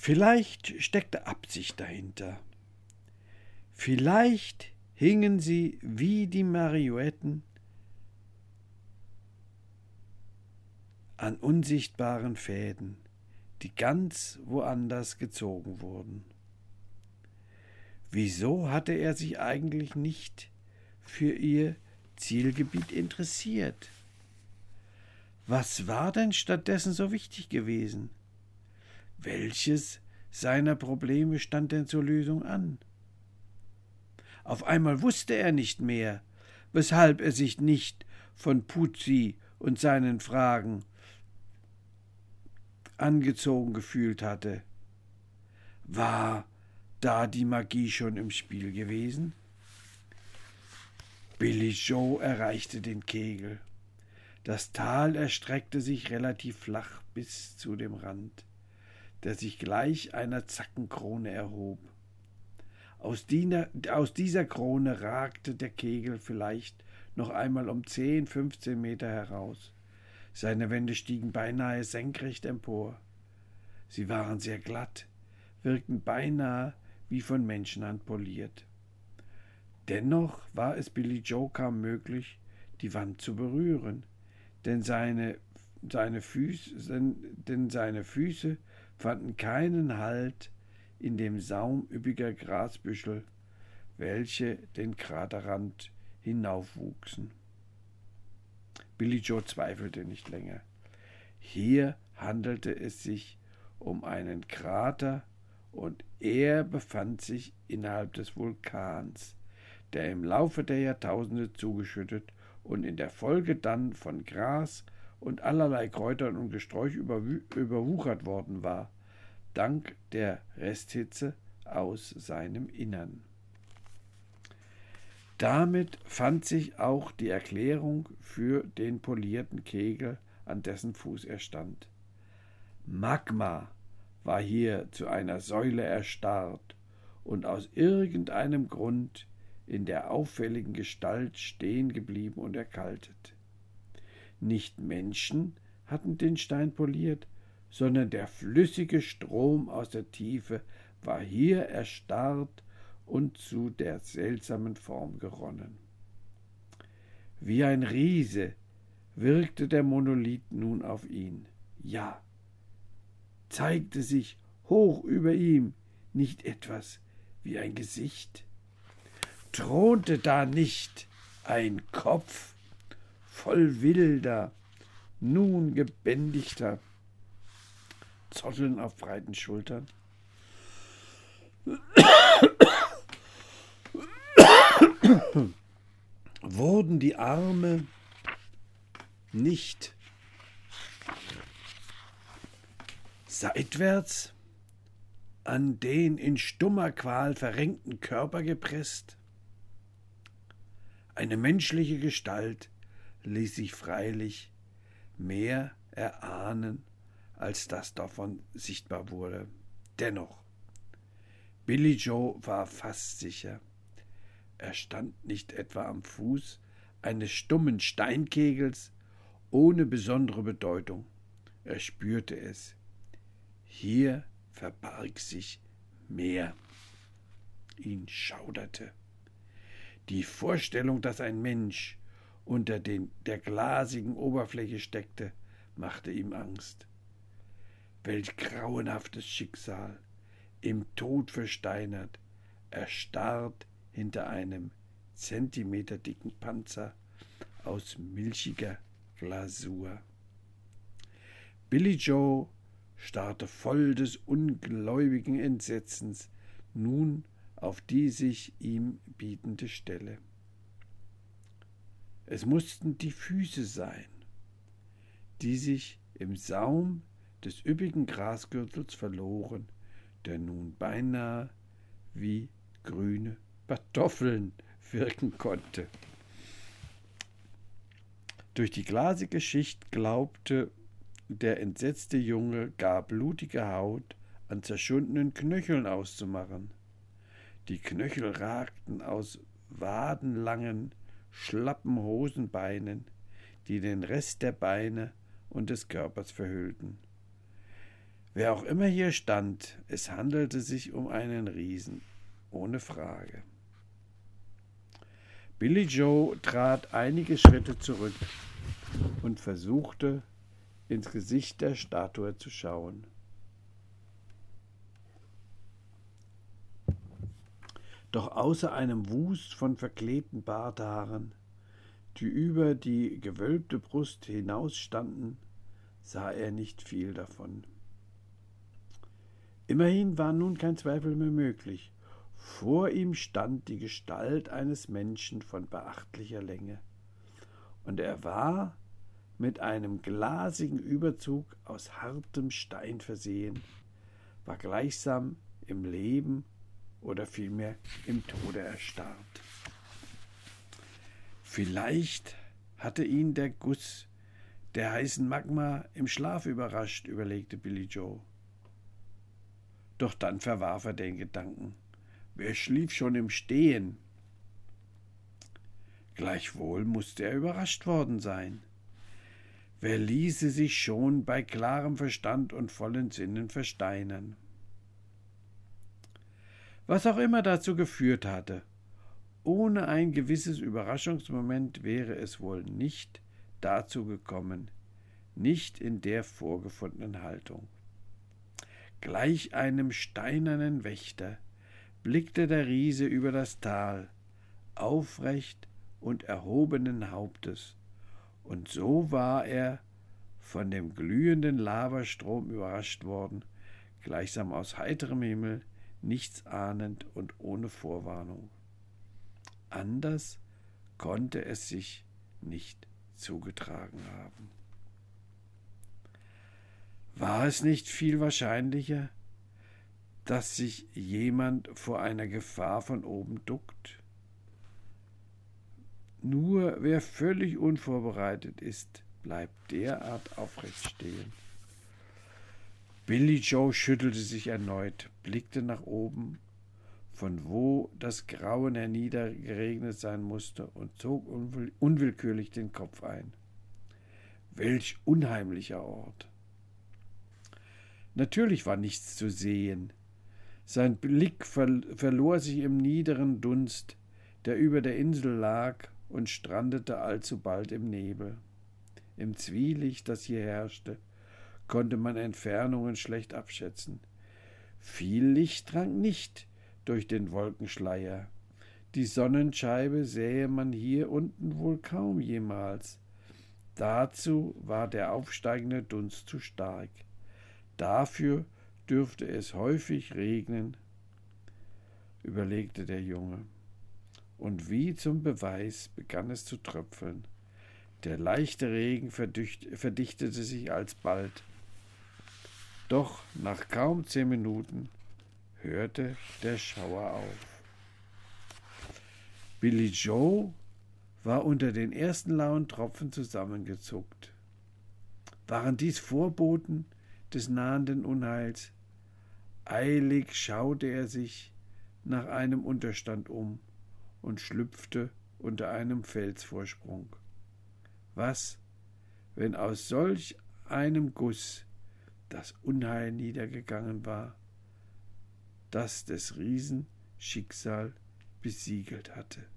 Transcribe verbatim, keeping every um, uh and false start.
Vielleicht steckte Absicht dahinter. Vielleicht hingen sie wie die Marionetten an unsichtbaren Fäden, die ganz woanders gezogen wurden. Wieso hatte er sich eigentlich nicht für ihr Zielgebiet interessiert? Was war denn stattdessen so wichtig gewesen? Welches seiner Probleme stand denn zur Lösung an? Auf einmal wusste er nicht mehr, weshalb er sich nicht von Puzi und seinen Fragen angezogen gefühlt hatte. War da die Magie schon im Spiel gewesen? Billy Joe erreichte den Kegel. Das Tal erstreckte sich relativ flach bis zu dem Rand, der sich gleich einer Zackenkrone erhob. Aus, die, aus dieser Krone ragte der Kegel vielleicht noch einmal um zehn, fünfzehn Meter heraus. Seine Wände stiegen beinahe senkrecht empor. Sie waren sehr glatt, wirkten beinahe wie von Menschenhand poliert. Dennoch war es Billy Joe kaum möglich, die Wand zu berühren, denn seine, seine, Füße, denn seine Füße fanden keinen Halt in dem Saum üppiger Grasbüschel, welche den Kraterrand hinaufwuchsen. Billy Joe zweifelte nicht länger. Hier handelte es sich um einen Krater, und er befand sich innerhalb des Vulkans, der im Laufe der Jahrtausende zugeschüttet und in der Folge dann von Gras und allerlei Kräutern und Gesträuch überwuchert worden war, dank der Resthitze aus seinem Innern. Damit fand sich auch die Erklärung für den polierten Kegel, an dessen Fuß er stand. Magma war hier zu einer Säule erstarrt und aus irgendeinem Grund in der auffälligen Gestalt stehen geblieben und erkaltet. Nicht Menschen hatten den Stein poliert, sondern der flüssige Strom aus der Tiefe war hier erstarrt und zu der seltsamen Form geronnen. Wie ein Riese wirkte der Monolith nun auf ihn. Ja, zeigte sich hoch über ihm nicht etwas wie ein Gesicht? Thronte da nicht ein Kopf voll wilder, nun gebändigter Zotteln auf breiten Schultern? Wurden die Arme nicht seitwärts an den in stummer Qual verrenkten Körper gepresst? Eine menschliche Gestalt ließ sich freilich mehr erahnen, als das davon sichtbar wurde. Dennoch, Billy Joe war fast sicher, er stand nicht etwa am Fuß eines stummen Steinkegels ohne besondere Bedeutung. Er spürte es. Hier verbarg sich mehr. Ihn schauderte. Die Vorstellung, dass ein Mensch unter den, der glasigen Oberfläche steckte, machte ihm Angst. Welch grauenhaftes Schicksal, im Tod versteinert, erstarrt hinter einem zentimeterdicken Panzer aus milchiger Glasur. Billy Joe starrte voll des ungläubigen Entsetzens nun auf die sich ihm bietende Stelle. Es mussten die Füße sein, die sich im Saum des üppigen Grasgürtels verloren, der nun beinahe wie grüne Kartoffeln wirken konnte. Durch die glasige Schicht glaubte der entsetzte Junge gar blutige Haut an zerschundenen Knöcheln auszumachen. Die Knöchel ragten aus wadenlangen, schlappen Hosenbeinen, die den Rest der Beine und des Körpers verhüllten. Wer auch immer hier stand, es handelte sich um einen Riesen, ohne Frage. Billy Joe trat einige Schritte zurück und versuchte, ins Gesicht der Statue zu schauen. Doch außer einem Wust von verklebten Barthaaren, die über die gewölbte Brust hinausstanden, sah er nicht viel davon. Immerhin war nun kein Zweifel mehr möglich. Vor ihm stand die Gestalt eines Menschen von beachtlicher Länge, und er war mit einem glasigen Überzug aus hartem Stein versehen, war gleichsam im Leben oder vielmehr im Tode erstarrt. Vielleicht hatte ihn der Guss der heißen Magma im Schlaf überrascht, überlegte Billy Joe. Doch dann verwarf er den Gedanken. Wer schlief schon im Stehen? Gleichwohl musste er überrascht worden sein. Wer ließe sich schon bei klarem Verstand und vollen Sinnen versteinern? Was auch immer dazu geführt hatte, ohne ein gewisses Überraschungsmoment wäre es wohl nicht dazu gekommen, nicht in der vorgefundenen Haltung. Gleich einem steinernen Wächter blickte der Riese über das Tal, aufrecht und erhobenen Hauptes, und so war er von dem glühenden Lavastrom überrascht worden, gleichsam aus heiterem Himmel, nichts ahnend und ohne Vorwarnung. Anders konnte es sich nicht zugetragen haben. War es nicht viel wahrscheinlicher, dass sich jemand vor einer Gefahr von oben duckt? Nur wer völlig unvorbereitet ist, bleibt derart aufrecht stehen. Billy Joe schüttelte sich erneut, blickte nach oben, von wo das Grauen herniedergeregnet sein musste, und zog unwill- unwillkürlich den Kopf ein. Welch unheimlicher Ort! Natürlich war nichts zu sehen. Sein Blick ver- verlor sich im niederen Dunst, der über der Insel lag, und strandete allzubald im Nebel. Im Zwielicht, das hier herrschte, konnte man Entfernungen schlecht abschätzen. Viel Licht drang nicht durch den Wolkenschleier. Die Sonnenscheibe sähe man hier unten wohl kaum jemals. Dazu war der aufsteigende Dunst zu stark. Dafür dürfte es häufig regnen, überlegte der Junge. Und wie zum Beweis begann es zu tröpfeln. Der leichte Regen verdichtete sich alsbald. Doch nach kaum zehn Minuten hörte der Schauer auf. Billy Joe war unter den ersten lauen Tropfen zusammengezuckt. Waren dies Vorboten des nahenden Unheils? Eilig schaute er sich nach einem Unterstand um und schlüpfte unter einem Felsvorsprung. Was, wenn aus solch einem Guss das Unheil niedergegangen war, das des Riesen Schicksal besiegelt hatte?